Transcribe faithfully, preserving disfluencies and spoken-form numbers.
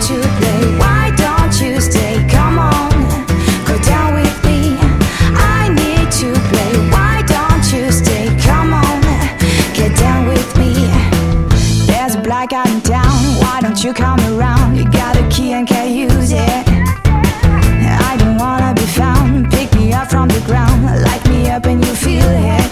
to play. Why don't you stay? Come on, go down with me. I need to play. Why don't you stay? Come on, get down with me. There's a blackout in town. Why don't you come around? You got a key and can't use it. I don't wanna be found. Pick me up from the ground, light me up and you feel it.